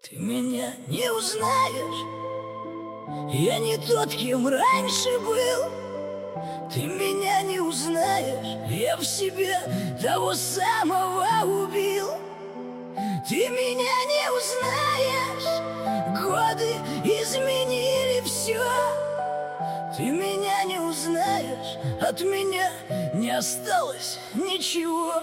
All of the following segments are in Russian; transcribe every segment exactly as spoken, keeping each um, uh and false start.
Ты меня не узнаешь, я не тот, кем раньше был. Ты меня не узнаешь, я в себе того самого убил. Ты меня не узнаешь, годы изменили все. Ты меня не узнаешь, от меня не осталось ничего.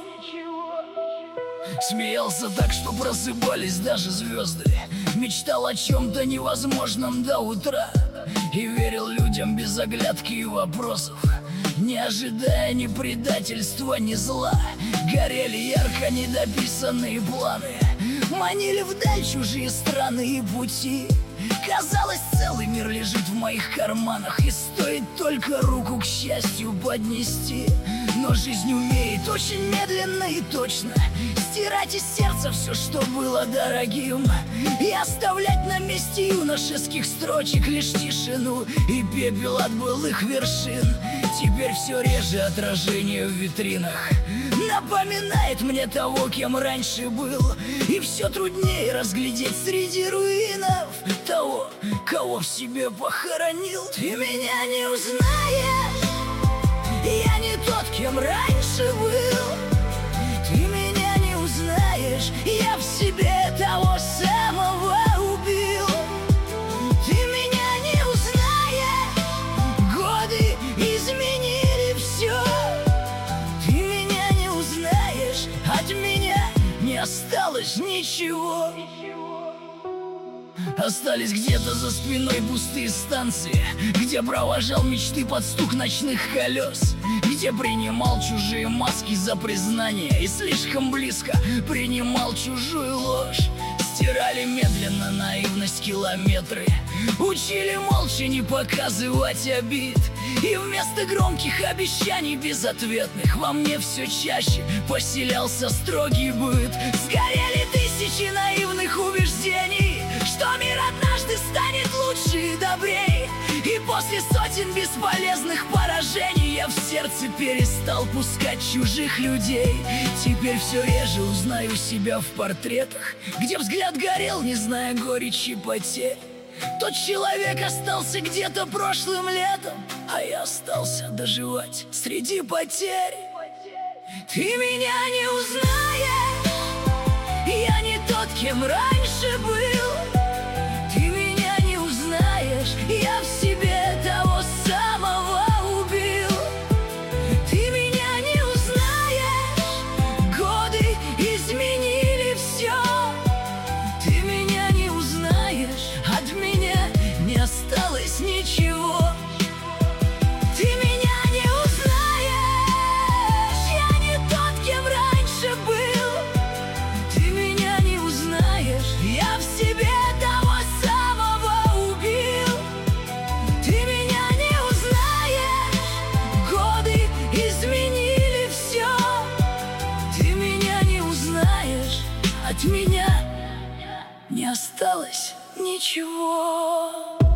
Смеялся так, что просыпались даже звезды. Мечтал о чем-то невозможном до утра и верил людям без оглядки и вопросов, не ожидая ни предательства, ни зла. Горели ярко недописанные планы, манили вдаль чужие страны и пути. Казалось, целый мир лежит в моих карманах, и стоит только руку к счастью поднести. Но жизнь умеет очень медленно и точно стирать из сердца все, что было дорогим, и оставлять на месте юношеских строчек лишь тишину и пепел от былых вершин. Теперь все реже отражение в витринах напоминает мне того, кем раньше был, и все труднее разглядеть среди руинов того, кого в себе похоронил. Ты меня не узнаешь, я не тот, кем раньше был. Ты меня не узнаешь, я в себе того самого убил. Ты меня не узнаешь, годы изменили все. Ты меня не узнаешь, от меня не осталось ничего. Остались где-то за спиной пустые станции, где провожал мечты под стук ночных колес, где принимал чужие маски за признание и слишком близко принимал чужую ложь. Стирали медленно наивность километры, учили молча не показывать обид, и вместо громких обещаний безответных во мне все чаще поселялся строгий быт. Сгорели тысячи наивных убеждений, что мир однажды станет лучше и добрей. И после сотен бесполезных поражений я в сердце перестал пускать чужих людей. Теперь все реже узнаю себя в портретах, где взгляд горел, не зная горечи потерь. Тот человек остался где-то прошлым летом, а я остался доживать среди потерь. Ты меня не узнаешь, я не тот, кем раньше был. Ты меня не узнаешь, я в себе того самого убил. Ты меня не узнаешь, годы изменили все. Ты меня не узнаешь, от меня не осталось ничего. Ты меня не узнаешь, я не тот, кем раньше был. Ты меня не узнаешь, я в себе того самого убил. Ты меня не узнаешь, годы изменили все. Ты меня не узнаешь, от меня не осталось ничего.